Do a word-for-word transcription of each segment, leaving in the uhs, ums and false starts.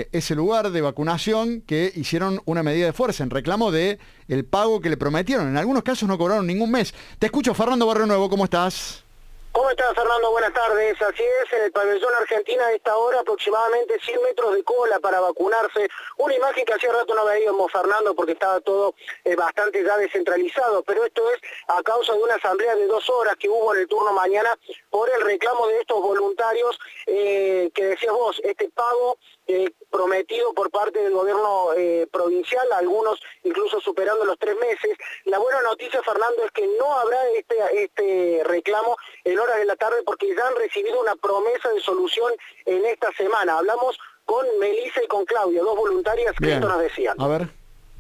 ese lugar de vacunación que hicieron una medida de fuerza en reclamo de el pago que le prometieron. En algunos casos no cobraron ningún mes. Te escucho, Fernando Barrio Nuevo, ¿cómo estás? ¿Cómo estás, Fernando? Buenas tardes. Así es, en el pabellón Argentina a esta hora aproximadamente cien metros de cola para vacunarse. Una imagen que hacía rato no veíamos, Fernando, porque estaba todo eh, bastante ya descentralizado, pero esto es a causa de una asamblea de dos horas que hubo en el turno mañana por el reclamo de estos voluntarios eh, que decías vos, este pago eh, prometido por parte del gobierno eh, provincial, algunos incluso superando los tres meses. La buena noticia, Fernando, es que no habrá este, este reclamo en horas de la tarde porque ya han recibido una promesa de solución en esta semana. Hablamos con Melissa y con Claudia, dos voluntarias que esto nos decían. A ver.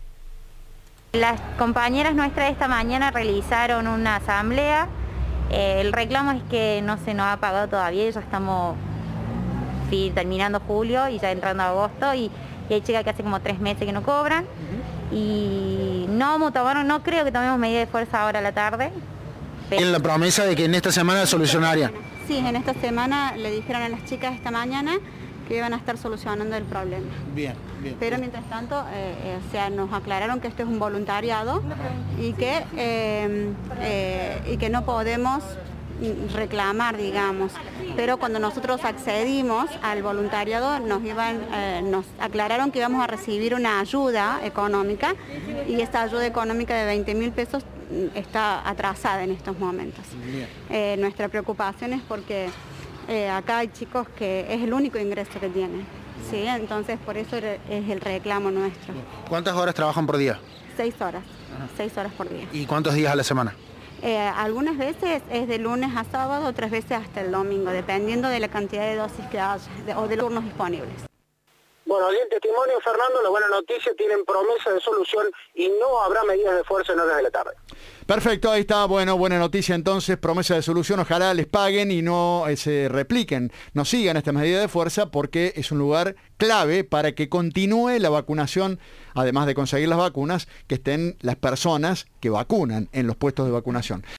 Las compañeras nuestras esta mañana realizaron una asamblea. Eh, el reclamo es que no se nos ha pagado todavía, ya estamos sí, terminando julio y ya entrando a agosto y, y hay chicas que hace como tres meses que no cobran. Uh-huh. Y no tomaron, no creo que tomemos medida de fuerza ahora a la tarde. En la promesa de que en esta semana solucionaría. Sí, en esta semana le dijeron a las chicas esta mañana que iban a estar solucionando el problema. Bien, bien. Pero mientras tanto, eh, eh, o sea, nos aclararon que esto es un voluntariado y que, eh, eh, y que no podemos reclamar, digamos. Pero cuando nosotros accedimos al voluntariado, nos iban, eh, nos aclararon que íbamos a recibir una ayuda económica y esta ayuda económica de veinte mil pesos está atrasada en estos momentos. Eh, nuestra preocupación es porque eh, acá hay chicos que es el único ingreso que tienen, ¿sí? Entonces por eso es el reclamo nuestro. ¿Cuántas horas trabajan por día? Seis horas, Ajá. seis horas por día. ¿Y cuántos días a la semana? Eh, algunas veces es de lunes a sábado, otras veces hasta el domingo, dependiendo de la cantidad de dosis que haya de, o de turnos disponibles. Bueno, allí el testimonio, Fernando, la buena noticia, tienen promesa de solución y no habrá medidas de fuerza en horas de la tarde. Perfecto, ahí está, bueno, buena noticia entonces, promesa de solución, ojalá les paguen y no eh, se repliquen, no sigan esta medida de fuerza porque es un lugar clave para que continúe la vacunación, además de conseguir las vacunas, que estén las personas que vacunan en los puestos de vacunación.